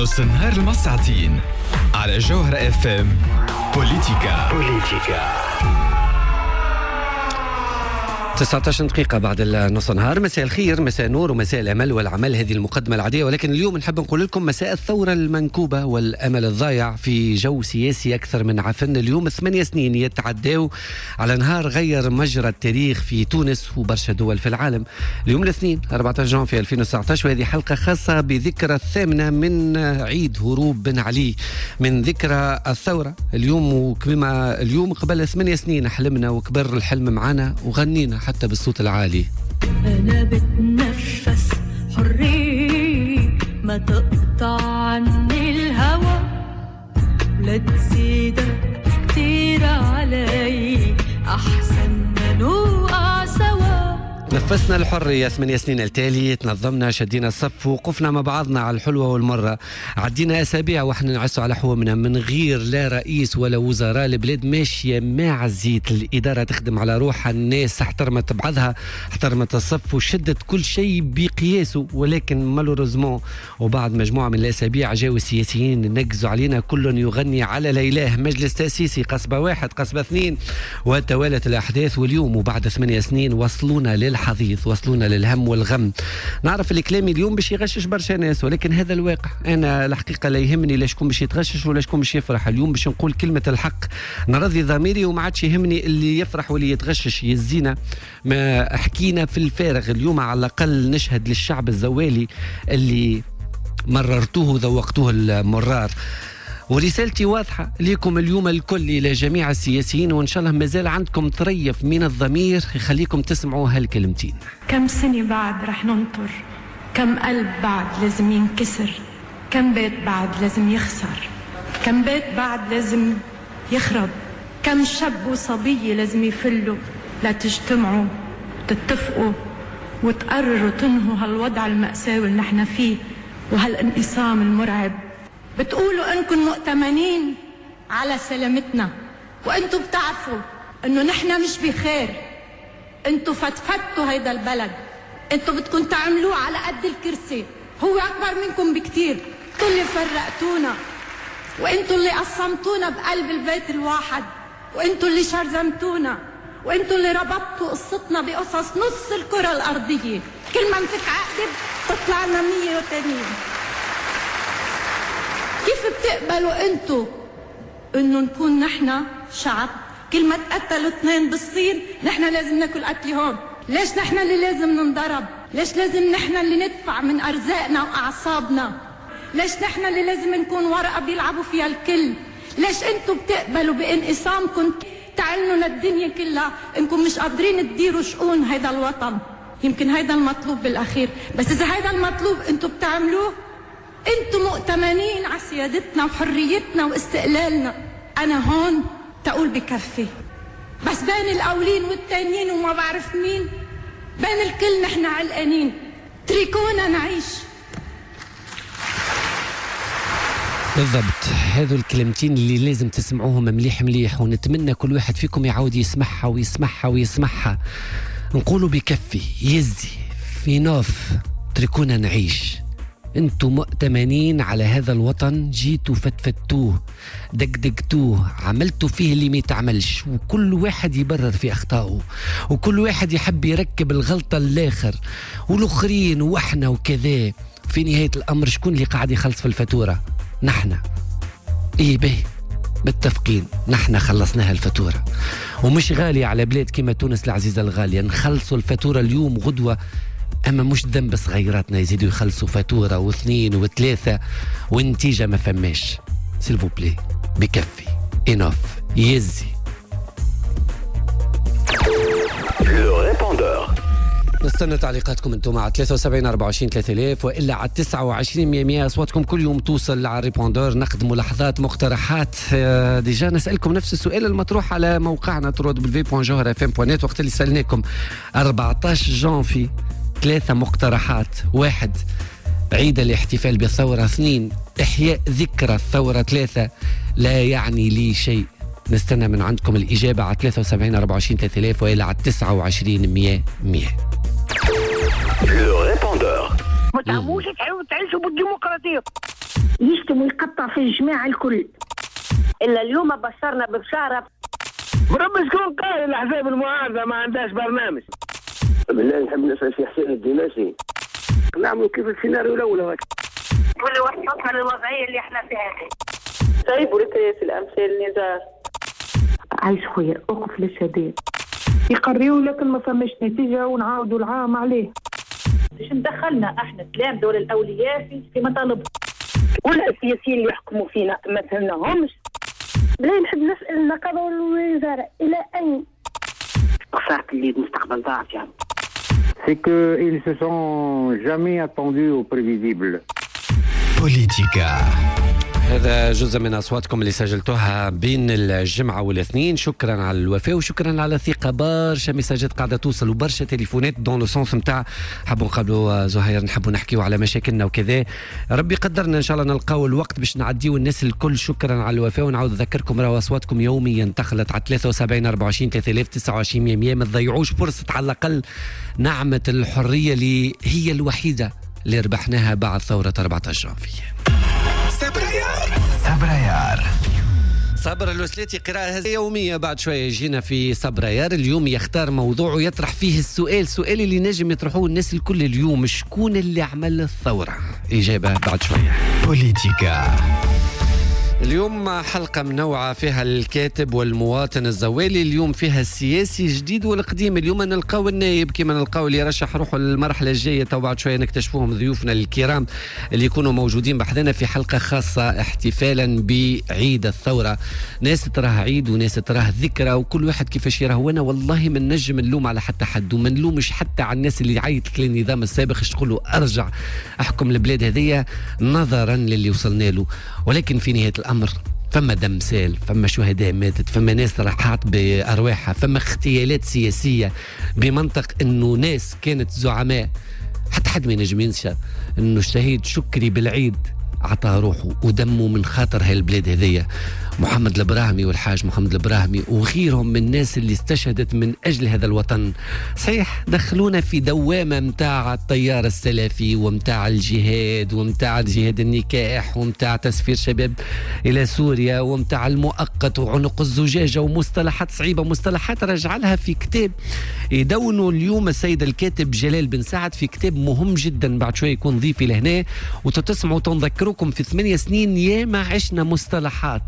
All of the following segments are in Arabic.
نص النهار المساعتين على جوهرة اف ام. بوليتيكا 19 دقيقة بعد النص نهار. مساء الخير، مساء النور ومساء الأمل والعمل. هذه المقدمة العادية، ولكن اليوم نحب نقول لكم مساء الثورة المنكوبة والأمل الضايع في جو سياسي أكثر من عفن. اليوم 8 سنين يتعداو على نهار غير مجرى التاريخ في تونس وبرشا دول في العالم. اليوم الاثنين 14 جانفي 2019، وهذه حلقة خاصة بذكرى الثامنة من عيد هروب بن علي من ذكرى الثورة اليوم. وكما اليوم قبل 8 سنين حلمنا وكبر الحلم معنا وغنينا حتى بالصوت العالي. أنا بتنفس حرية، ما تقطع عني الهوى، لا تزيد كتير علي، أحسن ما نوقع سوا. نفسنا الحرية 8 سنين التالي، تنظمنا، شدينا الصف، وقفنا مع بعضنا على الحلوة والمرة. عدينا أسابيع وإحنا نعسوا على حومنا من غير لا رئيس ولا وزراء. البلاد ماشية مع الزيت، الإدارة تخدم على روحها، الناس احترمت بعضها، احترمت الصف وشدت كل شيء بقياسه. ولكن مالوريزمون وبعد مجموعة من الأسابيع جاوا السياسيين نقزوا علينا، كل يغني على ليلاه. مجلس تأسيسي، قصبة 1، قصبة 2، وتوالت الأحداث. واليوم وبعد 8 سنين وصلونا للحضيض، وصلونا للهم والغم. نعرف الكلام اليوم باش يغشش برشا ناس، ولكن هذا الواقع. انا الحقيقه لا يهمني لا شكون باش يتغشش ولا شكون باش يفرح. اليوم باش نقول كلمه الحق، نرضي ضميري وما عادش يهمني اللي يفرح واللي يتغشش. يزينا ما حكينا في الفارغ. اليوم على الاقل نشهد للشعب الزوالي اللي مررتوه ذوقتوه المرار. ورسالتي واضحة لكم اليوم الكل إلى جميع السياسيين، وإن شاء الله مازال عندكم طريف من الضمير يخليكم تسمعوا هالكلمتين. كم سنة بعد رح ننطر، كم قلب بعد لازم ينكسر، كم بيت بعد لازم يخسر، كم بيت بعد لازم يخرب، كم شاب وصبية لازم يفلوا لا تجتمعوا تتفقوا وتقرروا تنهوا هالوضع المأساوي اللي نحن فيه وهالانقسام المرعب. بتقولوا انكم مؤتمنين على سلامتنا، وانتم بتعرفوا انه نحن مش بخير. انتم فتفتوا هيدا البلد، انتم بدكم تعملوه على قد الكرسي، هو اكبر منكم بكتير. انتم اللي فرقتونا، وانتم اللي قسمتونا بقلب البيت الواحد، وانتم اللي شرذمتونا، وانتم اللي ربطتوا قصتنا بقصص نص الكرة الارضية. كل ما نفك عقد تطلع لنا 180. كيف بتقبلوا انتو انه نكون نحن شعب كل ما تقتلوا 2 بالصين نحن لازم ناكل قتل هون؟ ليش نحن اللي لازم ننضرب؟ ليش لازم نحن اللي ندفع من ارزاقنا واعصابنا؟ ليش نحن اللي لازم نكون ورقة بيلعبوا فيها الكل؟ ليش انتو بتقبلوا بانقسامكم تعلنوا للدنيا كلها انكم مش قادرين تديروا شؤون هيدا الوطن؟ يمكن هيدا المطلوب بالاخير، بس اذا هيدا المطلوب انتو بتعملوه، انتم مؤتمنين على سيادتنا وحريتنا واستقلالنا. انا هون تقول بكفي، بس بين الاولين والتانيين وما بعرف مين، بين الكل نحن علقانين. تركونا نعيش. بالضبط، هذو الكلمتين اللي لازم تسمعوهم مليح مليح، ونتمنى كل واحد فيكم يعود يسمعها ويسمعها ويسمعها. نقولوا بكفي، يزي في نوف، تركونا نعيش. انتوا مؤتمنين على هذا الوطن، جيتوا فتفتوه، دقدقتوه، عملتوا فيه اللي ما يتعملش، وكل واحد يبرر في أخطائه، وكل واحد يحب يركب الغلطة الآخر والآخرين وإحنا وكذا. في نهاية الأمر شكون اللي قاعد يخلص في الفاتورة؟ نحن. إيه به متفقين، نحن خلصناها الفاتورة، ومش غالية على بلاد كما تونس العزيزة الغالية. نخلصوا الفاتورة اليوم غدوة، أما مش ذنب صغيراتنا يزيدوا يخلصوا فاتورة واثنين وثلاثة والنتيجة ما فماش. سيلفو بلي، بكفي، إنوف، يزي. نستنى تعليقاتكم انتم على 73 24 3000 وإلا على 29 100. أصواتكم كل يوم توصل على ريبوندور. نقد ملاحظات، مقترحات. ديجا نسألكم نفس السؤال المطروح على موقعنا www.johra.fm.net. وقت اللي سألناكم 14 جانفي 3 مقترحات: 1 عيد الاحتفال بالثورة، 2 إحياء ذكرى الثورة، 3 لا يعني لي شيء. نستنى من عندكم الإجابة على 73 24 3000 وإلا على 29 100. ما تعموش تعيشوا بالديمقراطية. يعطيه. يشتم ويقطع في الجماعة الكل. إلا اليوم بشرنا ببشارة بربي شكون قال الأحزاب المعارضة ما عندهاش برنامج. بالله نحب نسأل في حسين الدماسي نعملوا كيف السيناريو الأول هذاك واللي وصلتنا للوضعية اللي احنا فيها هذه. طيب ولك الأمثال نزار عايش خويا أوقف للشباب يقريوا لكن ما فماش نتيجة ونعاودوا العام عليه. باش ندخلنا احنا كلام دول الأولياء في مطالب ولا السياسيين اللي يحكموا فينا ما فهمناهمش. لا نحب نسأل النقابة والوزارة إلى أين خسارة اللي المستقبل ضاعت يعني. C'est qu'ils se sont jamais attendus au prévisible. بوليتيكا. هذا جزء من أصواتكم اللي سجلتوها بين الجمعة والاثنين. شكرا على الوفاء وشكرا على الثقة. برشا مساجات قاعدة توصل وبرشا تليفونات دون لو سونس نتاع حبوا نقابلوا زهير، نحبوا نحكيوا على مشاكلنا وكذا. ربي قدرنا إن شاء الله نلقاو الوقت باش نعديو الناس الكل. شكرا على الوفاء ونعاود نذكركم راهو أصواتكم يوميا تخلط على 73 24 3029 100. ما تضيعوش فرصة على الأقل نعمة الحرية اللي هي الوحيدة اللي ربحناها بعد ثورة 14 جانفي. صبريار صبر الوسلاتي قراءة يومية. بعد شوية يجينا في صبريار. اليوم يختار موضوع ويطرح فيه السؤال اللي نجم يطرحوه الناس الكل اليوم: شكون اللي عمل الثورة؟ إجابة بعد شوية. بوليتيكا. اليوم حلقة منوعة فيها الكاتب والمواطن الزوالي. اليوم فيها السياسي الجديد والقديم. اليوم نلقاو النائب كما نلقاو اللي يرشح روحه للمرحلة الجاية. تو بعد شوية نكتشفوهم ضيوفنا الكرام اللي يكونوا موجودين بحذنا في حلقة خاصة احتفالا بعيد الثورة. ناس تراها عيد وناس تراها ذكرى وكل واحد كيفاش يراه. وانا والله من نجم نلوم على حتى حد وما نلومش حتى على الناس اللي عيطت للنظام السابق تقولوا ارجع احكم البلاد هذية نظرا للي وصلنا له. ولكن في نهاية الأمر فما دم سال، فما شهداء ماتت، فما ناس راحت بأرواحها، فما اغتيالات سياسية بمنطق أنه ناس كانت زعماء. حتى حد ما ينجم ينسى أنه الشهيد شكري بالعيد عطاه روحه ودمه من خاطر هالبلاد هذية. محمد البراهمي والحاج محمد البراهمي وغيرهم من الناس اللي استشهدت من أجل هذا الوطن. صحيح دخلونا في دوامة متاع التيار السلفي ومتاع الجهاد ومتاع جهاد النكاح ومتاع تسفير شباب إلى سوريا ومتاع المؤقت وعنق الزجاجة ومصطلحات صعيبة، مصطلحات رجع لها في كتاب يدونوا اليوم السيد الكاتب جلال بن سعد في كتاب مهم جدا. بعد شوي يكون ضيفي لهنا وتتسمعوا تنذكروكم في 8 سنين ياما عشنا مصطلحات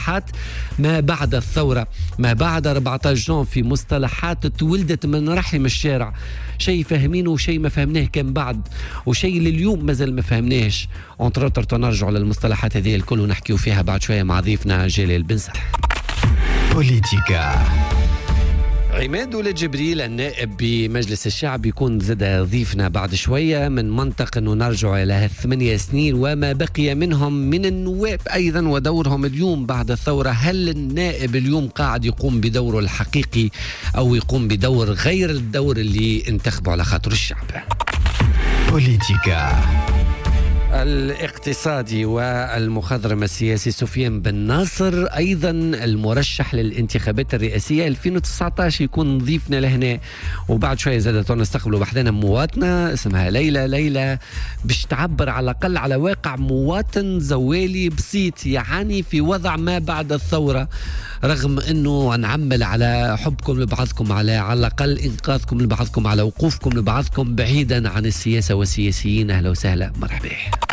ما بعد الثورة، ما بعد 14 جون، في مصطلحات تولدت من رحم الشارع. شيء فاهمينه وشيء ما فهمناه كان بعد وشيء لليوم مازال ما فهمناش. نرجعوا للمصطلحات هذه الكل ونحكيوا فيها بعد شوية مع ضيفنا جلال بن سعد. بوليتيكا. عماد ولد جبريل النائب بمجلس الشعب يكون زاد ضيفنا بعد شوية من منطق أنه نرجع إلى 8 سنين وما بقي منهم من النواب أيضا ودورهم اليوم بعد الثورة. هل النائب اليوم قاعد يقوم بدوره الحقيقي أو يقوم بدور غير الدور اللي انتخبوا على خاطر الشعب؟ بوليتيكا. الاقتصادي والمخضرم السياسي سفيان بن ناصر أيضا المرشح للانتخابات الرئاسية 2019 يكون ضيفنا لهنا. وبعد شوية زادت نستقبلوا بحدنا مواطنة اسمها ليلى باش تعبر على الأقل على واقع مواطن زوالي بسيط يعني في وضع ما بعد الثورة، رغم أنه نعمل على حبكم لبعضكم، على الأقل إنقاذكم لبعضكم، على وقوفكم لبعضكم بعيدا عن السياسة والسياسيين. أهلا وسهلا مرحبا.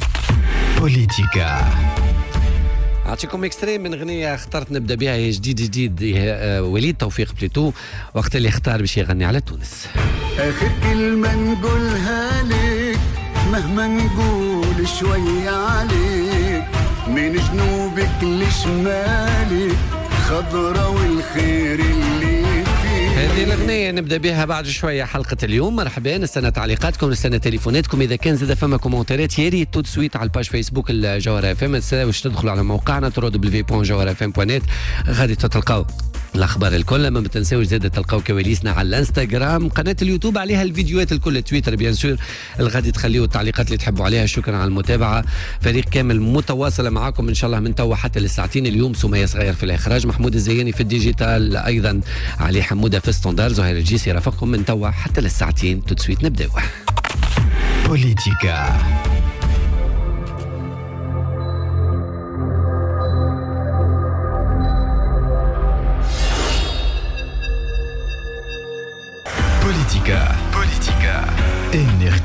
بوليتيكا. أعطيكم إكستريم من غنية اخترت نبدأ بها، هي جديد وليد توفيق بليتو وقت اللي اختار باش يغني على تونس. آخر كلمة نقولها لك مهما نقول شوية عليك، من جنوبك لشمالك خضرة والخير اللي فيك. هذه الأغنية نبدأ بها بعد شوية حلقة اليوم. مرحبا، نستنى تعليقاتكم، نستنى تليفوناتكم. إذا كان زاد فما كومنتات يا ريت تو سويت على الباج فيسبوك الجوهرة FM. ما تنساوش تدخلوا على موقعنا www.jawharafm.net غادي تلقاو الأخبار الكل. ما تنساوش زاد تلقاو كواليسنا على الانستغرام، قناة اليوتيوب عليها الفيديوهات الكل، تويتر بيان سور الغادي تخليوا التعليقات اللي تحبوا عليها. شكرا على المتابعة، فريق كامل متواصل معاكم إن شاء الله من توا حتى للساعتين. اليوم سمية صغير في الإخراج، محمود الزياني في الديجيتال، أيضا علي حمودة في ستاندار، زهير الجيسي رافقكم من توا حتى للساعتين. تسويت نبدأ. بوليتيكا.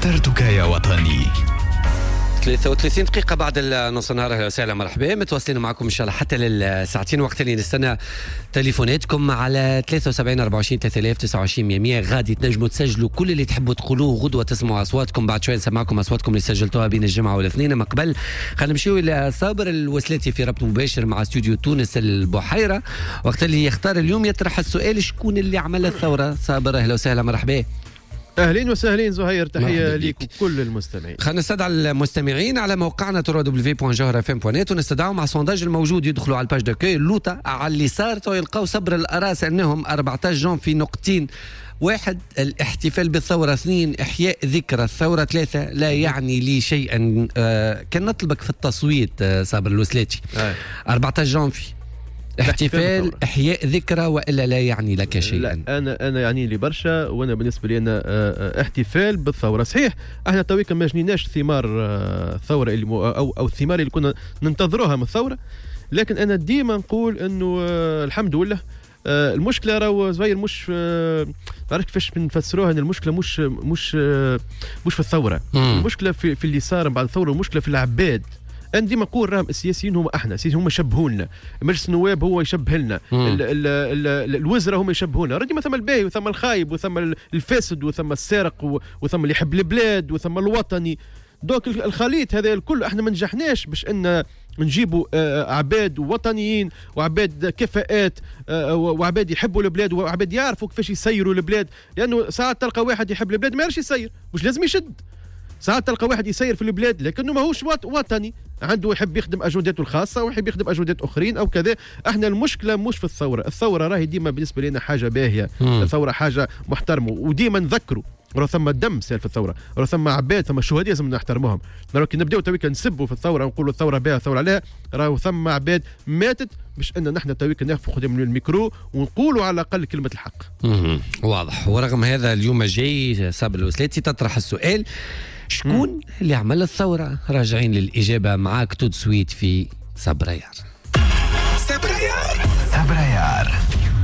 اخترتك يا وطني. 33 دقيقة بعد نص النهار. أهلا وسهلا مرحبا، متواصلين معكم إن شاء الله حتى للساعتين، وقت اللي نستنى تليفوناتكم على 73 24 3000 29 100. غادي تنجموا تسجلوا كل اللي تحبوا تقولوه غدوة، تسمعوا أصواتكم. بعد شوية نسمعكم أصواتكم اللي سجلتوها بين الجمعة والاثنين. أما قبل خلينا نمشيو إلى صابر الوسلاتي في ربط مباشر مع استوديو تونس البحيرة، وقت اللي يختار اليوم يطرح السؤال شكون اللي عمل الثورة. صابر أهلا وسهلا مرحبا. اهلين وسهلين زهير، تحيه ليك وكل المستمعين. خلينا نستدعى المستمعين على موقعنا www.johra.fm.net ونستدعوا مع السونداج الموجود. يدخلوا على الباج داكوي اللوطه على اليسار يلقاو صبر الأراس انهم 14 جون في نقطتين: 1 الاحتفال بالثورة، 2 إحياء ذكرى الثورة، 3 لا يعني لي شيئا. كان نطلبك في التصويت صابر الوسلاتي. 14 جون في احتفال، احياء ذكرى، والا لا يعني لك شيئا. لا انا يعني لي برشا، وانا بالنسبه لي انا احتفال بالثوره. صحيح احنا تويكا ما جنيناش ثمار الثوره اللي او الثمار اللي كنا ننتظروها من الثوره، لكن انا ديما نقول انه الحمد لله. المشكله راهو زوير مش نعرف كيفاش نفسروها، ان المشكله مش في الثوره. المشكله في اللي صار بعد الثوره، المشكله في العباد. أنا ديما نقول راهم السياسيين هم احنا، السياسيين هم يشبهونا، مجلس النواب هو يشبه لنا، الوزراء هم يشبهونا. راه ديما ثم الباهي وثم الخايب وثم الفاسد وثم السارق وثم اللي يحب البلاد وثم الوطني. دوك الخليط هذا الكل احنا ما نجحناش باش ان نجيبوا عباد وطنيين وعباد كفاءات وعباد يحبوا البلاد وعباد يعرفوا كيفاش يسيروا البلاد. لانه ساعات تلقى واحد يحب البلاد ما يعرفش يسير، مش لازم يشد. ساعات تلقى واحد يسير في البلاد لكنه ماهوش وطني، عنده يحب يخدم اجنداته الخاصه ويحب يخدم اجندات اخرين او كذا. احنا المشكله مش في الثوره، الثوره راهي ديما بالنسبه لنا حاجه باهيه، الثوره حاجه محترمه، وديما نذكروا راه ثم دم سال في الثوره، راه ثم عباد، ثم شهداء لازم نحترموهم. راه كي نبداو تويكا نسبوا في الثوره ونقولوا الثوره باهيه الثوره عليها، راه ثم عباد ماتت باش ان نحن تويكا ناخذوا قدام الميكرو ونقولوا على الاقل كلمه الحق. واضح. ورغم هذا اليوم جاي صابر الوسلاتي تطرح السؤال شكون اللي عمل الثورة؟ راجعين للإجابة معاك تود سويت في سبريار. سبريار.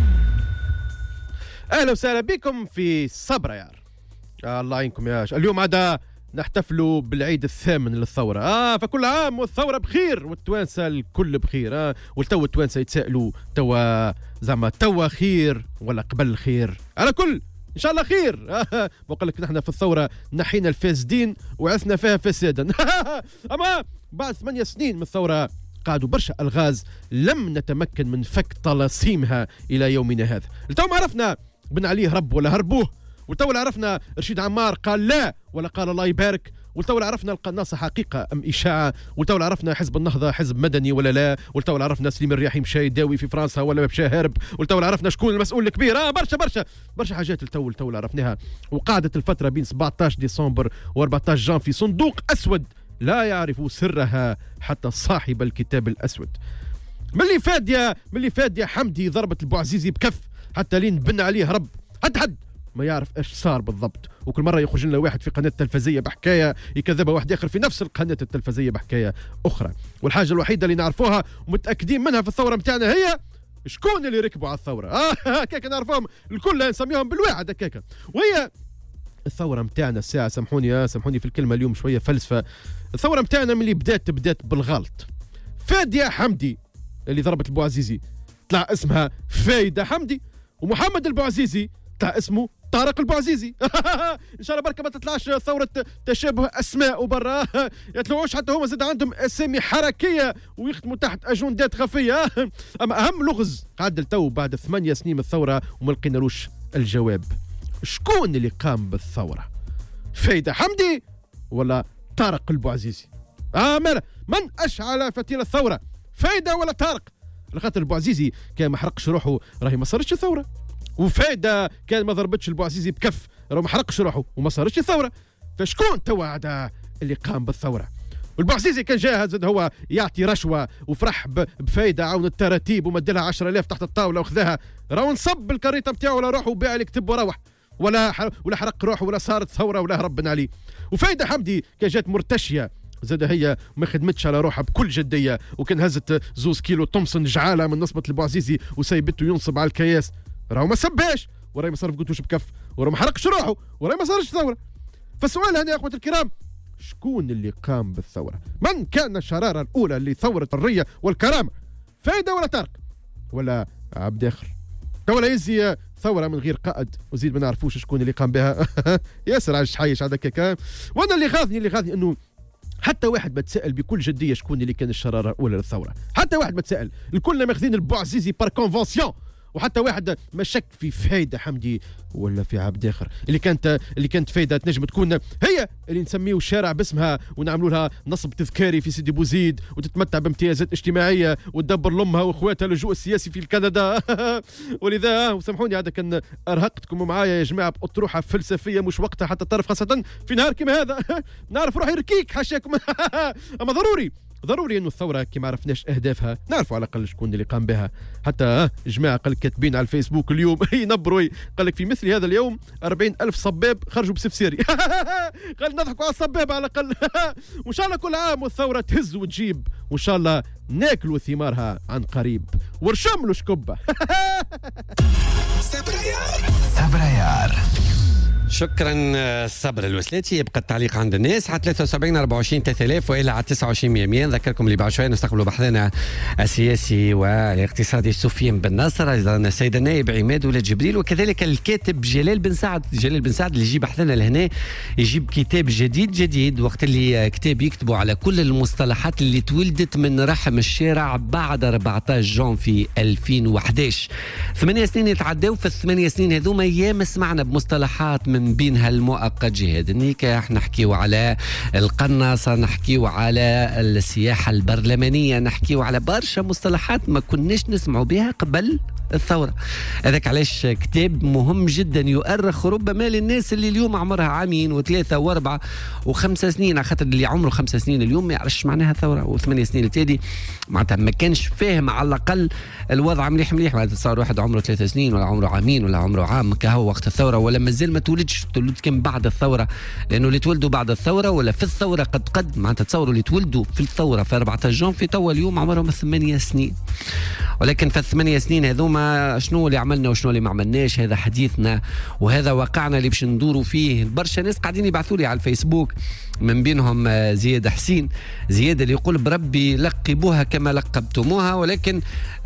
أهلا وسهلا بكم في سبريار. الله يعينكم يا اليوم عاد نحتفلوا بالعيد الثامن للثورة. فكل عام والثورة بخير والتوانسة الكل بخير. والتو التوانسة يتسائلوا توا زعما توا خير ولا قبل خير؟ على كل ان شاء الله خير. بقول لك نحن في الثوره نحينا الفاسدين وعثنا فيها فسادا. اما بعد 8 سنين من الثوره قعدوا برشا الغاز لم نتمكن من فك طلاسيمها الى يومنا هذا. التو عرفنا بن علي هرب ولا هربوه، والتو عرفنا رشيد عمار قال لا ولا قال الله يبارك، والتو عرفنا القناصة حقيقة أم إشاعة، والتو عرفنا حزب النهضة حزب مدني ولا لا، والتو عرفنا سليم الرياحي مشى يداوي في فرنسا ولا مشى هارب، والتو عرفنا شكون المسؤول الكبير. برشا حاجات التو عرفناها. وقعدت الفترة بين 17 ديسمبر و14 جان في صندوق أسود لا يعرف سرها حتى صاحب الكتاب الأسود. ملي فاد يا حمدي ضربت البوعزيزي بكف حتى لين بن عليه هرب. حد ما يعرف ايش صار بالضبط، وكل مره يخرج لنا واحد في قناه تلفزيه بحكايه يكذبها واحد اخر في نفس القناه التلفزيه بحكايه اخرى. والحاجه الوحيده اللي نعرفوها ومتاكدين منها في الثوره متاعنا هي شكون اللي ركبوا على الثوره. هكاك نعرفوهم الكل، نسميهم بالواحد هكاك. وهي الثوره متاعنا الساعه، سامحوني في الكلمه اليوم شويه فلسفه. الثوره متاعنا من اللي بدات بالغلط. فاديه حمدي اللي ضربت البوعزيزي طلع اسمها فايده حمدي، ومحمد البوعزيزي طلع اسمه طارق البوعزيزي. ان شاء الله بركه ما تطلعش ثوره تشابه اسماء وبرا يطلعوش حتى هما زاد عندهم اسامي حركيه ويخدموا تحت اجندات خفيه. اما اهم لغز قعد التو بعد 8 سنين من الثوره وما لقينالوش الجواب. شكون اللي قام بالثوره؟ فايده حمدي ولا طارق البوعزيزي؟ مالا من اشعل فتيل الثوره؟ فايده ولا طارق؟ لخاطر البوعزيزي كان ما حرقش روحه راهي ما صارتش الثوره، وفايدة كان ما ضربتش البوعزيزي بكف راه ما حرقش روحه وما صارتش الثوره. فشكون توا عاد اللي قام بالثوره؟ والبوعزيزي كان جاهز هو يعطي رشوه وفرح بفايده، عاون التراتيب ومدلها 10,000 تحت الطاوله وخذاها، راه نصب الكريطه نتاعو ولا روح وباع الكتب وروح، ولا حرق روحه ولا صارت ثوره ولا هرب عليه. وفايده حمدي كان جات مرتشيه زاد هي ما خدمتش على روحها بكل جديه، وكان هزت 2 كيلو تومسون جعاله من نصبه البوعزيزي وسيبته ينصب على الكياس، راهو ما سباش وراي ما صرف قلتوش بكف وراه ما حرقش روحه وراي ما صارش ثوره. فالسؤال هنا يا أخوة الكرام، شكون اللي قام بالثورة؟ من كان الشرارة الأولى لثورة الحرية والكرامة؟ فايدة ولا طارق ولا عبد آخر؟ ولا يزي ثورة من غير قائد وزيد ما نعرفوش شكون اللي قام بها. ياسر عايش حيش هذاك كان. وانا اللي غاضني انه حتى واحد بتسأل بكل جدية شكون اللي كان الشرارة الأولى للثورة، حتى واحد بتسأل، الكلنا ماخذين البوعزيزي بار كونفونسيون، وحتى واحد ما شك في فايدة حمدي ولا في عبد آخر. اللي كانت فايدة تنجم تكون هي اللي نسميه الشارع باسمها ونعملوا لها نصب تذكاري في سيدي بوزيد وتتمتع بامتيازات اجتماعية وتدبر لأمها واخواتها اللجوء السياسي في كندا. ولذا وسامحوني هذا كان أرهقتكم معايا يا جماعة بأطروحة فلسفية مش وقتها حتى طرف، خاصة في نهار كما هذا. نعرف روحي ركيك حاشاكم. أما ضروري انه الثوره كي ما عرفناش اهدافها نعرفوا على الاقل شكون اللي قام بها. حتى جماعه قال كاتبين على الفيسبوك اليوم ينبروا قال لك في مثل هذا اليوم 40,000 صباب خرجوا بسفسيري. قال نضحكوا على الصباب على الاقل. وان شاء الله كل عام والثوره تهز وتجيب، وان شاء الله ناكلوا ثمارها عن قريب ورشملوا شكبه. سبريار. شكرا صبر الوسلاتي. يبقى التعليق عند الناس على 73 24 3000 والى على 29 100. نذكركم اللي بعد شويه نستقبلوا بحثنا السياسي والاقتصادي سفيان بن ناصر، ايضا السيد النائب عماد ولد جبريل، وكذلك الكاتب جلال بن سعد اللي يجيب بحثنا لهنا، يجيب كتاب جديد وقت اللي كتاب يكتبوا على كل المصطلحات اللي تولدت من رحم الشارع بعد 14 جانفي 2011. 8 سنين يتعداو، في ال8 سنين هذوما ايام سمعنا بمصطلحات من بينها المؤقت جهاد النكاح، نحكيو على القناصة، نحكيو على السياحة البرلمانية، نحكيو على برشا مصطلحات ما كناش نسمعوا بها قبل الثورة. هذاك علاش كتاب مهم جدا يؤرخ ربما للناس اللي اليوم عمرها عامين و3 و4 و5 سنين، خاطر اللي عمره 5 سنين اليوم ما يعرفش معناها ثورة، و8 سنين التالي معناتها ما كانش فاهم على الأقل الوضع مليح معناتها تصور واحد عمره 3 سنين ولا عمره عامين ولا عمره عام كهو وقت الثورة، ولا مازال ما تولد كان بعد الثورة، لأنه اللي تولدوا بعد الثورة ولا في الثورة قد معناتها تصوروا اللي تولدوا في الثورة في 14 جانفي توا اليوم عمرهم 8 سنين. ولكن في ال8 سنين هذوما شنو اللي عملنا وشنو اللي ما عملناش، هذا حديثنا وهذا واقعنا اللي باش ندوروا فيه. برشا ناس قاعدين يبعثوا لي على الفيسبوك، من بينهم زياد حسين، زياد اللي يقول بربي لقبوها كما لقبتموها ولكن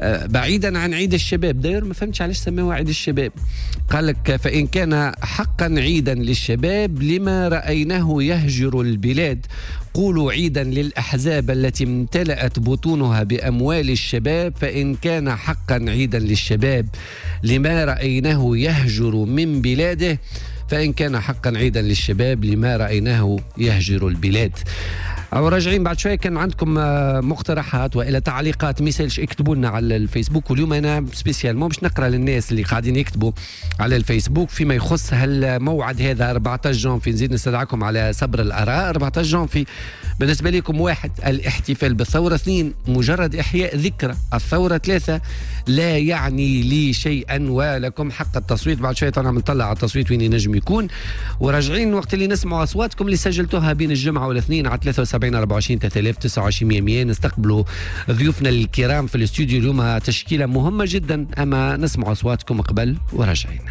بعيدا عن عيد الشباب. داير ما فهمتش علاش سموها عيد الشباب. قال لك فإن كان حقا عيدا للشباب لما رأيناه يهجر البلاد، قولوا عيدا للأحزاب التي امتلأت بطونها بأموال الشباب، فإن كان حقا عيدا للشباب لما رأيناه يهجر من بلاده، فإن كان حقا عيدا للشباب لما رأيناه يهجر البلاد. أو راجعين بعد شوية كان عندكم مقترحات وإلى تعليقات ميسالش اكتبوا لنا على الفيسبوك، واليوم أنا سبيسيالمون باش نقرأ للناس اللي قاعدين يكتبوا على الفيسبوك فيما يخص هالموعد هذا 14 جانفي. نزيد نستدعكم على صبر الآراء. 14 جانفي بالنسبة لكم: 1 الاحتفال بالثورة، 2 مجرد إحياء ذكرى الثورة، 3 لا يعني لي شيئا ولكم حق التصويت. بعد شوية طبعا نطلع على التصويت وين ينجم يكون، وراجعين وقت اللي نسمعوا أصواتكم اللي سجلتوها بين الجمعة والاثنين على 73 24 3000 29 100. نستقبلوا ضيوفنا الكرام في الاستوديو اليوم، تشكيلة مهمة جدا، أما نسمع أصواتكم قبل وراجعين.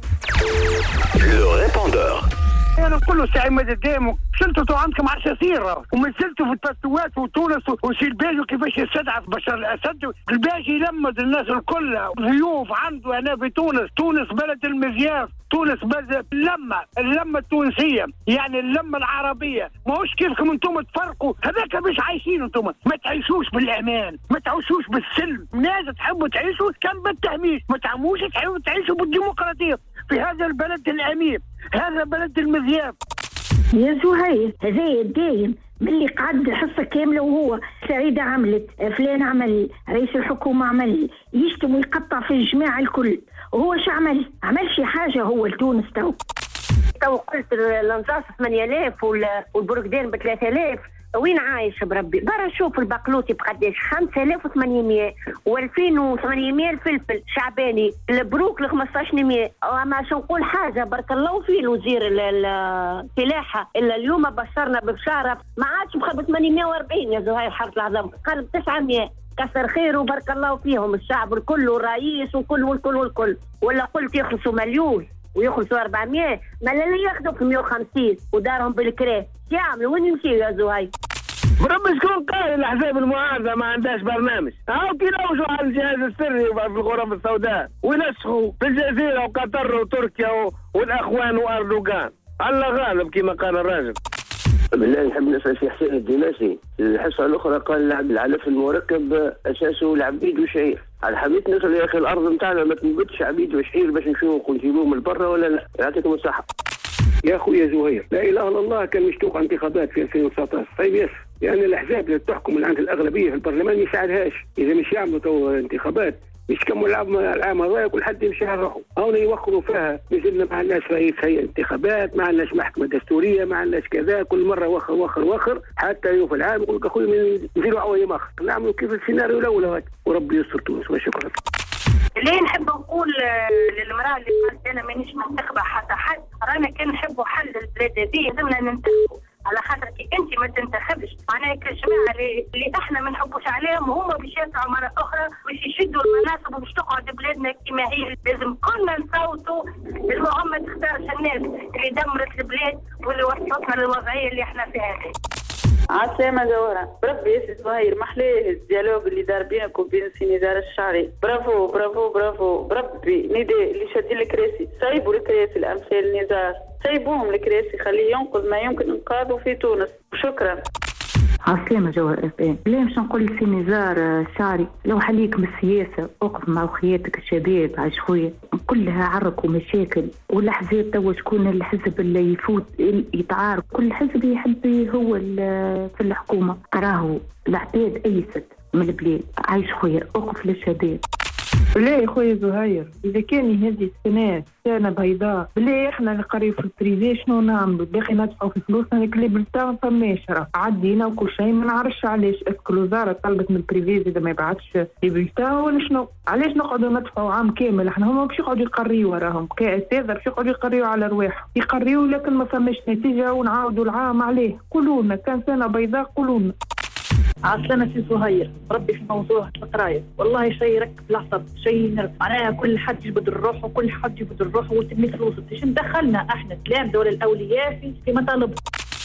انا كله ساعي مدى ديم سلطته عندكم عشاسيره ومثلته في التاتوات وتونس وسيلباج وكيفاش يستدعف بشار الاسد. الباجي يلمد الناس الكل ضيوف عنده هنا في تونس بلد المزياف، تونس بلد اللمه التونسيه، يعني اللمه العربيه. ماهوش كيفكم انتم تفرقوا، هذاك مش عايشين انتم، ما تعيشوش بالامان، ما تعيشوش بالسلم. ناس تحبوا تعيشوا كان بالتهميش، ما تعموش تحبوا تعيشوا بالديمقراطيه في هذا البلد الامين، هذا بلد المزياف. يا زهير هذا الدايم ملي قعد حصة كاملة وهو سعيدة عملت، فلان عمل، رئيس الحكومة عمل، يشتم ويقطع في الجماعة الكل، وهو شو عمل شي حاجة هو لتونس. تو قلت الانصاص 8000 والبرقدان ب 3000، وين عايش بربي؟ برا شوف البقلوطي بقداش 5800 و2800 الفلفل شعباني، البروك ل 1500. اما شو نقول حاجه بارك الله فيه الوزير الفلاحه، الا اليوم بشرنا ببشاره ما عادش بخبط 840 يا زهير حرب العظام، قال 900. كسر خير وبارك الله فيهم الشعب الكل والرئيس والكل. ولا قلت يخلصوا مليون ويخلصوا 400 ما اللي ياخذوا في 150 ودارهم بالكريه يعملوا وين يمشيوا يا زهير؟ بربي شكون قال الاحزاب المعارضه ما عندهاش برنامج؟ هاو كي لوجوا على الجهاز السري في الغرف السوداء ونسخوا في الجزيره وقطر وتركيا والاخوان واردوغان. الله غالب كما قال الراجل. بالله نحب نسأل في حسين الدماسي. الحصة الأخرى قال العلف المركب أساسه العبيد وشعير. على حبيت نسأل يا أخي الأرض نتاعنا ما تنبتش عبيد وشعير باش نشوفوا نجيبوهم من برا ولا لا؟ يعطيكم الصحة. يا خويا زهير لا إله إلا الله كان مشتوق انتخابات في 2019 طيب ياسر يعني الأحزاب اللي تحكم اللي عند الأغلبية في البرلمان ما يساعدهاش إذا مش يعملوا تو انتخابات مش كملوا العام هذايا كل حد يمشي على روحه. هاونا يوخروا فيها مثلنا ما عندناش رئيس هيئة انتخابات ما عندناش محكمة دستورية ما عندناش كذا كل مرة وخر حتى يوم العام يقول لك أخوي نديروا عوية مخر نعملوا كيف السيناريو الأول وربي يستر تونس وشكرا. ليه نحب نقول للمرأة اللي قالت أنا مانيش منتخبة حتى حد رانا كان نحبوا حل البلاد هذه لازمنا ننتخبوا على خاطر كي انت ما تنتخبش معناها كالجماعه اللي احنا ما نحبوش عليهم وهم باش يسعوا مره اخرى باش يشدوا المناصب وباش تقعد بلادنا كما هي. لازم كلنا نصوتوا لازم ما تختارش الناس اللي دمرت البلاد واللي وصلتنا للوضعيه اللي احنا فيها. عسلامة جوهرة بربي يا زهير محليه الديالوج اللي دار بينك وبين سي نزار الشعري. برافو برافو برافو بربي نداء اللي شادين الكراسي سايبوا الكراسي الامثال نزار سايبوهم الكراسي خليه ينقذ ما يمكن انقاذه في تونس. شكرا. عسلامة جوهر اف ليه مش نقول لسي نزار الشعري لو حليك من السياسة وقف مع اخوياتك الشباب عايش خويا كلها عرق ومشاكل والاحزاب توا شكون الحزب اللي يفوت يتعارك كل حزب يحب هو في الحكومة راهو العباد ايست من البلاد عايش خويا وقف للشباب. لا يا خويا زهير اذا كان هذه سنه بيضاء بلا احنا نقريو في البريفي شنو نعملوا باقي ندفعوا في فلوسنا الكليب تاع فماش عدينا وكل شيء ما نعرفش علاش اسكو الوزاره طلبت من البريفي اذا ما يبعثش البلتان ولا شنو علاش نقعدوا ندفعوا عام كامل احنا هما باش يقعدوا يقريوا وراهم كاساتذه باش يقعدوا يقريوا على رواحهم يقريوا لكن ما فماش نتيجه ونعاودوا العام عليه قولوا لنا كان سنه بيضاء قولوا لنا. عسلامة سي زهير ربي في موضوع القرايه والله شيء يركب العصب شيء نرف معناها كل حد يجبد الروح وكل حد يجبد الروح وتمي فلوس باش ندخلنا احنا كلام دول الاولياء في مطالب.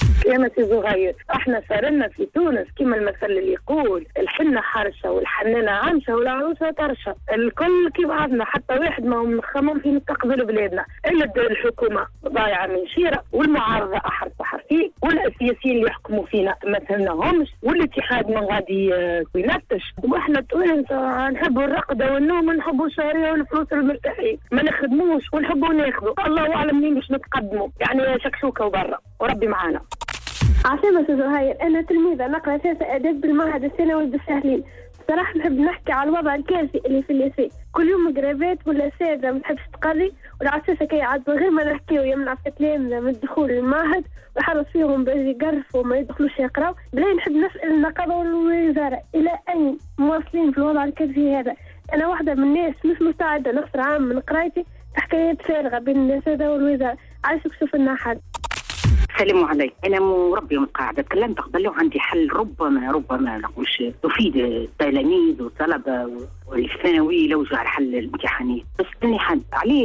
يا سي زهير احنا صارنا في تونس كما المثل اللي يقول الحنه حرشه والحنانه عمشه والعروسه طرشه الكل كي بعضنا حتى واحد ما هم خمم في مستقبل بلادنا الا الحكومه ضايعه من شيره والمعارضه احرف حرفي والسياسيين اللي يحكموا فينا ما فهمناهمش والاتحاد من غادي ينتش واحنا التوانسه نحبوا الرقده والنوم ما نحبوا الشهريه والفلوس المرتاحين ما نخدموش ونحبوا ناخذوا الله اعلم منين باش نتقدموا يعني شكشوكه وبرا وربي معانا. عسلامة زهير أنا تلميذة نقرأ سياسة آداب بالمعهد الثانوي بالسهلين. بصراحة نحب نحكي على الوضع الكارثي اللي في الليسي كل يوم جرافات ولا سادة ما تحبش تقري والعساسة كي يعدوا غير ما نحكيو يمنع في تلامذة من الدخول للمعهد ويحرص فيهم باش يقرفوا وما يدخلوش يقراو. بلا نحب نسأل النقابة والوزارة إلى أين مواصلين في الوضع الكارثي هذا. أنا واحدة من الناس مش مستعدة نخسر عام من قرايتي حكايات فارغة بين السادة والوزارة عايشك شوف لنا حل. السلام عليكم انا مربيه متقاعده تكلمت قبل وعندي حل ربما نقولش يفيد التلاميذ والطلبه والثانوي لو جاء حل الامتحانات بس ثاني حد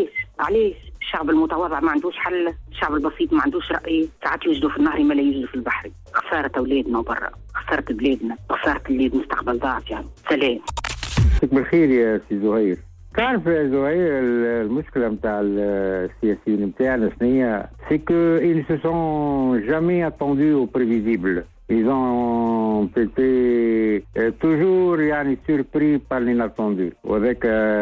علاش الشعب المتواضع ما عندوش حل الشعب البسيط ما عندوش راي ساعات يوجدوا في النهر ما لا يوجدوا في البحر خساره اولادنا وبرا خساره بلادنا خساره اللي المستقبل ضاعت يعني. سلام. مساك بالخير يا سي زهير. تعرف يا زهير المشكلة متاع السياسيين متاعنا شنية c'est que ils se sont jamais attendus au prévisible. Ils ont été toujours يعني surpris par l'inattendu. وذاك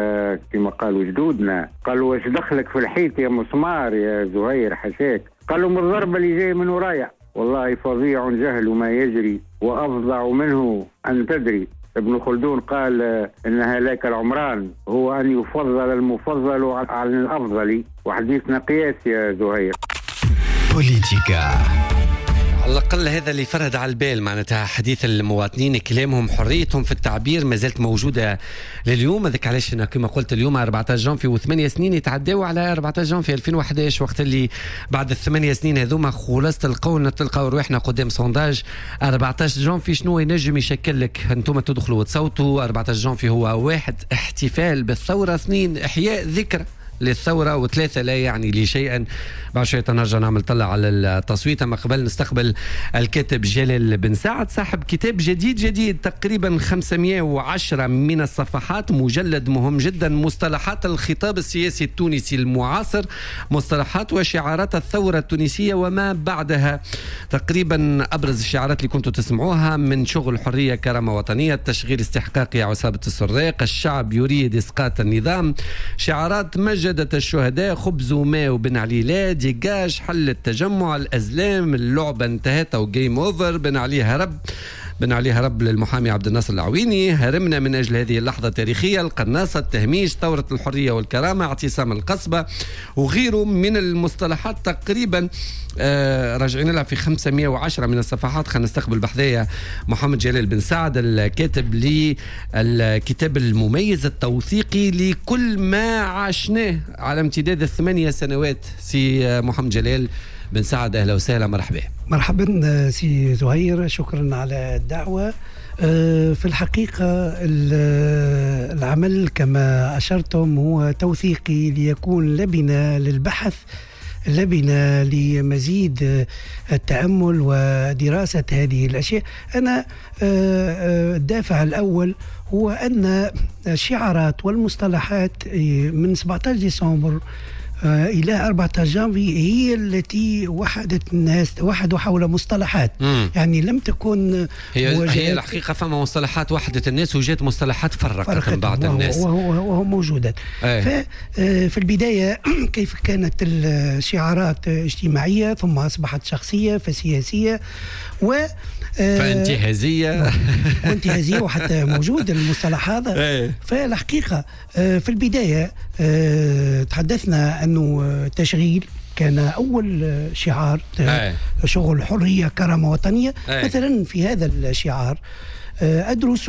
كما قالوا جدودنا قالوا واش دخلك في الحيط يا مسمار يا زهير حشاك قالوا من الضربة اللي جاي من ورايا والله فظيع جهل ما يجري وأفظع منه أن تدري. ابن خلدون قال إن هلاك العمران هو أن يفضل المفضل على الأفضل وحديثنا قياس يا زهير. بوليتيكا على الأقل هذا اللي فرد على البال معناتها حديث المواطنين كلامهم حريتهم في التعبير ما زالت موجودة لليوم. هذاك علاش أنا كما قلت اليوم 14 جانفي و8 سنين يتعداوا على 14 جانفي 2011 وقت اللي بعد الثمانية سنين هذوما خلاصة القول تلقاو روحنا قدام سونداج 14 جانفي شنو ينجم يشكل لك أنتم تدخلوا وتصوتوا 14 جانفي هو واحد احتفال بالثورة 2 إحياء ذكرى للثورة و3 لا يعني لي شيئا. بعد شوية نرجع نعمل طلع على التصويت. أما قبل نستقبل الكاتب جلال بن سعد صاحب كتاب جديد تقريبا 510 من الصفحات، مجلد مهم جدا، مصطلحات الخطاب السياسي التونسي المعاصر، مصطلحات وشعارات الثورة التونسية وما بعدها. تقريبا أبرز الشعارات اللي كنتوا تسمعوها من شغل حرية كرامة وطنية، تشغيل استحقاقي عصابة السراق، الشعب يريد إسقاط النظام، شعارات مجدة الشهداء، خبز وماء وبن عليلة، ديجاج، حل التجمع، الأزلام، اللعبة انتهت أو جيم أوفر، بن عليها رب للمحامي عبد الناصر العويني، هرمنا من أجل هذه اللحظة التاريخية، القناصة، التهميش، ثورة الحرية والكرامة، اعتصام القصبة وغيره من المصطلحات. تقريبا راجعين لها في 510 من الصفحات. خلينا نستقبل بحذايا محمد جلال بن سعد الكاتب للكتاب المميز التوثيقي لكل ما عشناه على امتداد 8 سنوات. سي محمد جلال بن سعد، أهلا وسهلا، مرحبا سي زهير، شكرا على الدعوة. في الحقيقة العمل كما أشرتم هو توثيقي ليكون لبنة للبحث، لبنة لمزيد التأمل ودراسة هذه الأشياء. أنا الدافع الأول هو أن الشعارات والمصطلحات من 17 ديسمبر إلى 14 جانفي هي التي وحدت الناس، وحدوا حول مصطلحات. يعني لم تكن هي الحقيقة فما مصطلحات وحدت الناس وجات مصطلحات فرقت بعض الناس وهو موجودة. ففي البداية كيف كانت الشعارات اجتماعية ثم أصبحت شخصية فسياسية فانتهازية وحتى موجود المصطلح هذا. فالحقيقة في البداية تحدثنا أنه تشغيل كان أول شعار، شغل حرية كرامة وطنية. مثلا في هذا الشعار أدرس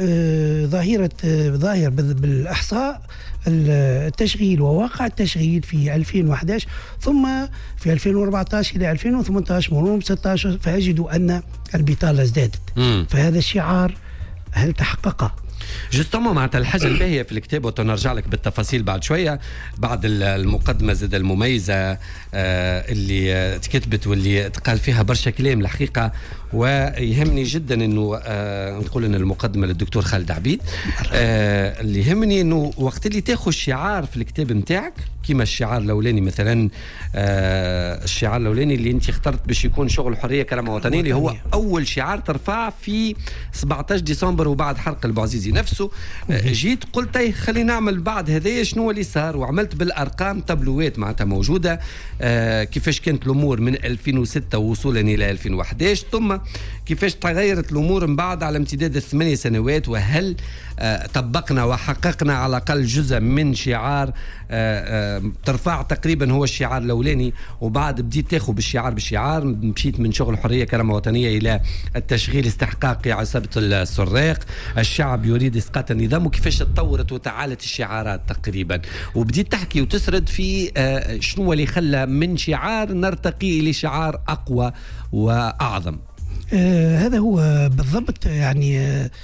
ظاهر بالإحصاء التشغيل وواقع التشغيل في 2011 ثم في 2014 إلى 2018 مرور 16 فأجد أن البطالة ازدادت. فهذا الشعار هل تحقق؟ جستما معناتها الحاجة الباهية في الكتاب وتنرجع لك بالتفاصيل بعد شوية بعد المقدمة زاد المميزة اللي تكتبت واللي تقال فيها برشا كلام الحقيقة. ويهمني جدا انه نقول ان المقدمة للدكتور خالد عبيد. اللي يهمني انه وقت اللي تاخذ شعار في الكتاب متاعك كيما الشعار الاولاني مثلا، الشعار الاولاني اللي انت اخترت باش يكون شغل حرية كرامة وطنية اللي هو اول شعار ترفع في 17 ديسمبر وبعد حرق البوعزيزي نفسه. جيت قلت خلينا نعمل بعد هذايا شنو اللي صار، وعملت بالارقام تابلوات معناتها موجوده كيفاش كانت الامور من 2006 وصولا الى 2011 ثم كيفاش تغيرت الامور من بعد على امتداد 8 سنوات، وهل طبقنا وحققنا على الاقل جزء من شعار ترفع تقريبا هو الشعار الاولاني، وبعد بديت تاخذ بالشعار مشيت من شغل حريه كرامه وطنيه الى التشغيل استحقاقي عصابه السراق، الشعب يريد اسقاط النظام، وكيفاش تطورت وتعالت الشعارات تقريبا، وبديت تحكي وتسرد في شنو اللي خلى من شعار نرتقي الى شعار اقوى واعظم. هذا هو بالضبط. يعني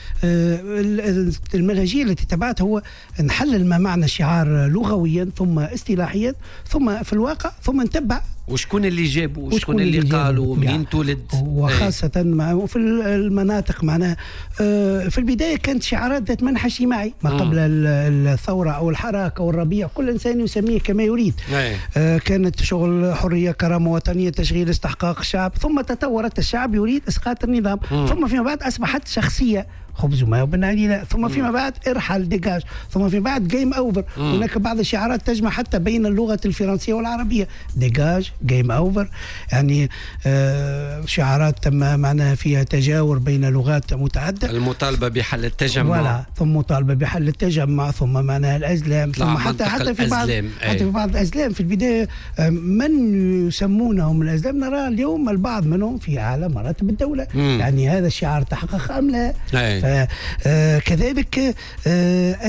المنهجية التي تبعت هو نحلل ما معنى الشعار لغويا ثم اصطلاحيا ثم في الواقع ثم نتبع وشكون اللي جابوا وشكون اللي قالوا منين تولد، وخاصة في المناطق معناها. في البداية كانت شعارات ذات منحى اجتماعي ما قبل الثورة أو الحراك أو الربيع، كل إنسان يسميه كما يريد. كانت شغل حرية كرامة وطنية تشغيل استحقاق الشعب، ثم تطورت الشعب يريد إسقاط النظام، ثم فيما بعد أصبحت شخصية خبز وماء وبن عليلة، ثم فيما بعد ارحل ديجاج، ثم فيما بعد جيم اوفر. هناك بعض الشعارات تجمع حتى بين اللغة الفرنسية والعربية، ديجاج جيم اوفر، يعني شعارات تم معناها فيها تجاور بين لغات متعددة. المطالبة بحل التجمع، ثم مطالبة بحل التجمع، ثم معناها الأزلام، ثم حتى في بعض الأزلام في البداية من يسمونهم الأزلام نرى اليوم البعض منهم في أعلى مراتب الدولة. يعني هذا الشعار تحقق أم لا؟ كذلك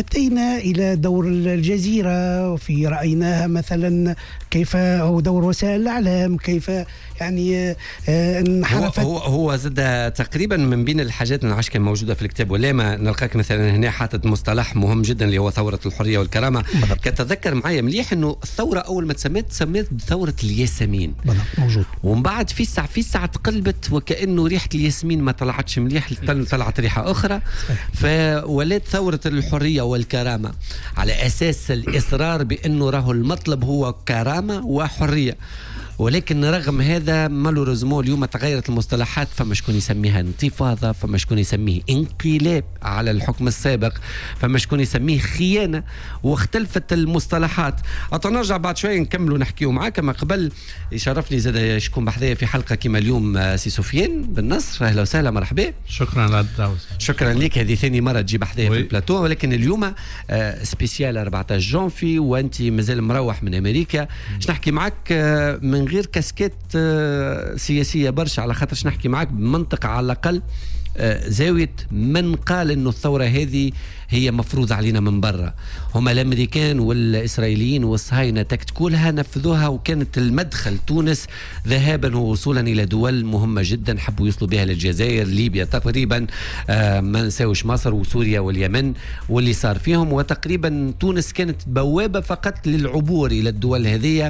أتينا إلى دور الجزيرة، وفي رأيناها مثلا كيف، أو دور وسائل الاعلام، كيف يعني انحرفت. هو زاد تقريبا من بين الحاجات اللي كان موجوده في الكتاب، ولا ما نلقاك مثلا هنا حاطط مصطلح مهم جدا اللي هو ثوره الحريه والكرامه. كتذكر معايا مليح انه الثوره اول ما تسميت بثوره الياسمين موجود، ومن بعد في ساعه تقلبت وكانه ريحه الياسمين ما طلعتش مليح، طلعت ريحه اخرى، فولات ثوره الحريه والكرامه على اساس الاصرار بانه راهو المطلب هو كرامه وحريه. ولكن رغم هذا مالوريزمو اليوم تغيرت المصطلحات، فما شكون يسميها انتفاضه، فما شكون يسميه انقلاب على الحكم السابق، فما شكون يسميه خيانه، واختلفت المصطلحات. نرجع بعد شويه نكملوا نحكيوا معاك. كما قبل يشرفني زاد شكون بحذايا في حلقه كما اليوم سي سفيان بن نصر. اهلا وسهلا، مرحبا. شكرا على الدعوه. شكرا لك، هذه ثاني مره تجي بحذايا في البلاتو، ولكن اليوم سبيسيال 14 جانفي وانت مازال مروح من امريكا. باش نحكي معك من غير كاسكيت سياسيه برشا، على خاطرش نحكي معك بمنطق على الاقل زاويه من قال انه الثوره هذه هي مفروض علينا من برا. هما الامريكان والاسرائيليين والصهاينه تكتكولها نفذوها، وكانت المدخل تونس ذهابا ووصولا الى دول مهمه جدا حبوا يوصلوا بها للجزائر، ليبيا تقريبا، ما نساوش مصر وسوريا واليمن واللي صار فيهم. وتقريبا تونس كانت بوابه فقط للعبور الى الدول هذه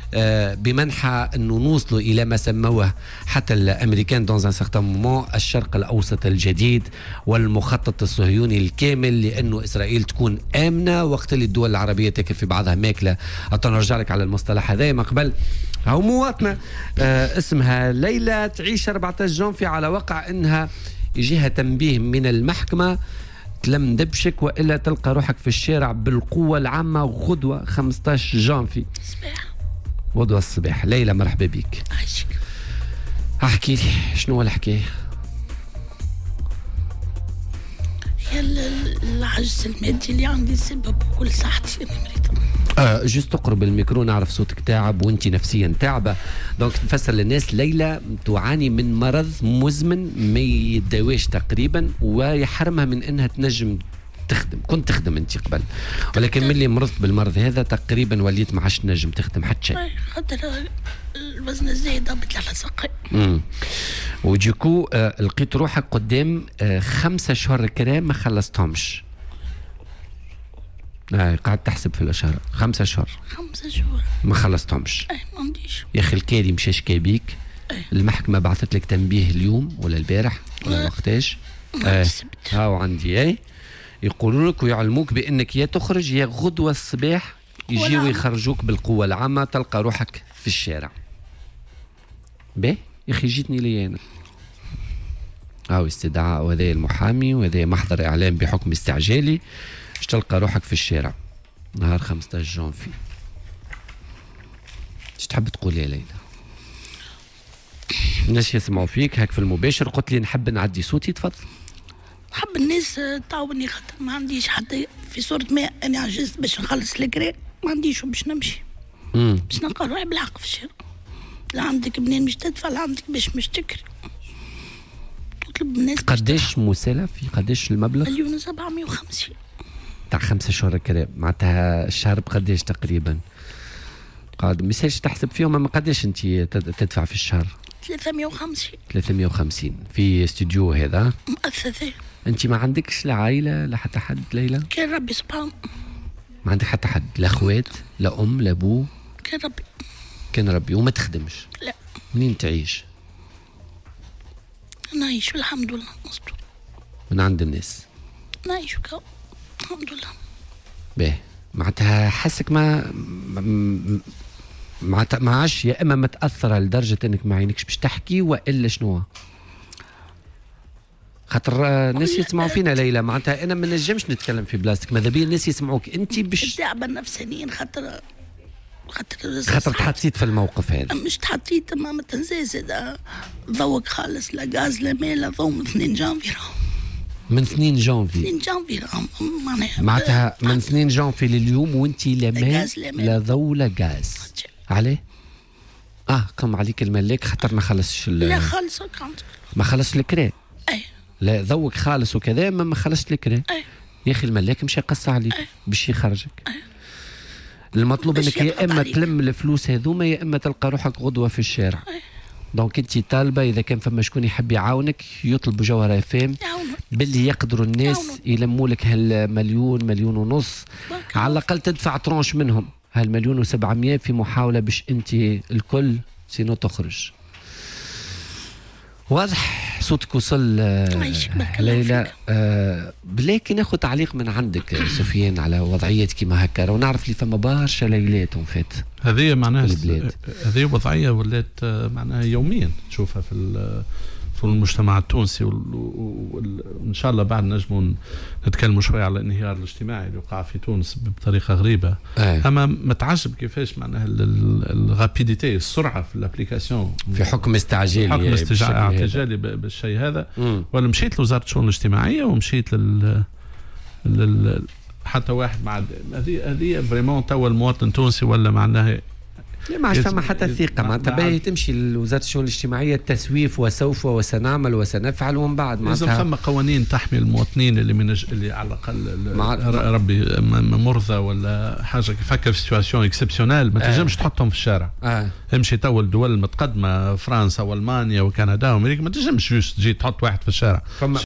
بمنحى انه نوصلوا الى ما سموه حتى الامريكان دون ان سيغتان مومون الشرق الاوسط الجديد والمخطط الصهيوني الكامل، لانه اسرائيل تكون امنه وقت اللي الدول العربيه تاكل في بعضها ماكله. نرجع لك على المصطلح هذا. ما قبل هو مواطنه اسمها ليلى تعيش 14 جانفي على وقع انها يجيها تنبيه من المحكمه تلم دبشك والا تلقى روحك في الشارع بالقوه العامه غدوه 15 جانفي غدوة الصباح. ليلى مرحبا بك. عايشك. احكي لي شنو الحكايه؟ هي العجز المادي اللي عندي سبب كل صحتي انا مريضه. جست تقرب الميكرو، نعرف صوتك تعب وانت نفسيا تعبه. دونك نفسر للناس، ليلى تعاني من مرض مزمن ما يداواش تقريبا ويحرمها من انها تنجم تخدم. كنت تخدم انت قبل، ولكن من اللي مرضت بالمرض هذا تقريبا وليت ما عادش تنجم تخدم حتى شيء. خاطر الوزن الزايد ضابط على ساقي. وجيكو لقيت روحك قدام 5 أشهر كرام ما خلصتهمش. قاعد تحسب في الاشهر 5 أشهر. 5 شهور ما خلصتهمش. ما عنديش. يا اخي الكاري مشى شكا بيك. المحكمه بعثت لك تنبيه اليوم ولا البارح ولا وقتاش؟ هاو عندي يقولوا لك ويعلموك بانك يا تخرج يا غدوه الصباح يجيوا يخرجوك بالقوه العامه، تلقى روحك في الشارع. باهي يا اخي جيتني لي انا. استدعاء وهذا المحامي وهذا محضر اعلام بحكم استعجالي، باش تلقى روحك في الشارع نهار 15 جانفي. ايش تحب تقول يا ليلى؟ الناس يسمعوا فيك هيك في المباشر. قلت لي نحب نعدي صوتي، تفضل. نحب الناس تعاوني خاطر ما عنديش حتى في صورة ما أنا عجزت باش نخلص الكرا، ما عنديش باش نمشي. باش نلقى روحي بالحق في الشارع. لا عندك منين مش تدفع، لا عندك باش مش تكري. نطلب الناس. قداش مسالة في قداش المبلغ؟ 1,750 تاع 5 شهور كرا، معناتها الشهر بقداش تقريبا؟ قاعد ميساج تحسب فيهم، اما قداش انت تدفع في الشهر؟ 350 في استوديو هذا مؤسسة. انت ما عندكش لا عائله لا حتى حد ليلى؟ كان ربي سبحانه. ما عندك حتى حد، لا اخوات لا ام لا ابو؟ كان ربي وما تخدمش؟ لا. منين تعيش؟ نعيش والحمد لله مصبر من عند الناس. نعيش وكاو الحمد لله. باهي معناتها حسك ما عادش يا اما متاثره لدرجه انك ما عينكش باش تحكي والا شنو؟ خاطر الناس يسمعوا فينا ليلى، معناتها انا ما نجمش نتكلم في بلاستيك، ماذا بيا الناس يسمعوك انت باش تعب نفسانيا خاطر تحطيت في الموقف هذا. مش تحطيت ما تنساش ضوك خالص، لا غاز لا ماء لا ضوء من 2 جانفي. من 2 جانفي 2 جانفي معناتها من 2 جانفي لليوم وانت لا ماء لا ضوء لا غاز. عليه؟ قام عليك الملاك خاطر ما خلصش لا خالص ما خلصش الكرا. اي لا ذوق خالص وكذا ما خلصش الكرا. يا اخي الملاك مش يقص عليك باش يخرجك. المطلوب انك يا اما تلم الفلوس هذوما يا اما تلقى روحك غدوه في الشارع. دونك انت طالبه اذا كان فما شكون يحب يعاونك يطلبوا جوهره فام باللي يقدروا الناس يلموا لك هالمليون مليون ونص، على الاقل تدفع ترونش منهم هالمليون و700 في محاوله باش انت الكل سينو تخرج. واضح صوتك وصل ليلى. لكن ناخذ تعليق من عندك سفيان على وضعية كيما هكا، ونعرف لي فما برشا ليلات وفات هذه معناها هذه وضعية ولات معناها يوميا تشوفها في المجتمع التونسي، وإن شاء الله بعد نجموا نتكلموا شوية على الانهيار الاجتماعي اللي وقع في تونس بطريقة غريبة. أما متعجب كيفاش معناها الرابيديتي السرعة في الابليكاسيون في حكم استعجالي بالشيء هذا. ولا مشيت لوزارة الشؤون الاجتماعية ومشيت حتى واحد مع هذه فريمون توا المواطن التونسي ولا معناها ما عادش فما حتى ثقة معناتها باهي تمشي لوزارة الشؤون الاجتماعية التسويف وسوف وسنعمل وسنفعل ومن بعد لازم فما قوانين تحمي المواطنين اللي على الأقل ربي مرضى ولا حاجة كيفكر في سيتواسيون اكسبسيونيل ما تنجمش تحطهم في الشارع. امشي تو الدول المتقدمة فرنسا وألمانيا وكندا وأمريكا ما تنجمش تجي تحط واحد في الشارع.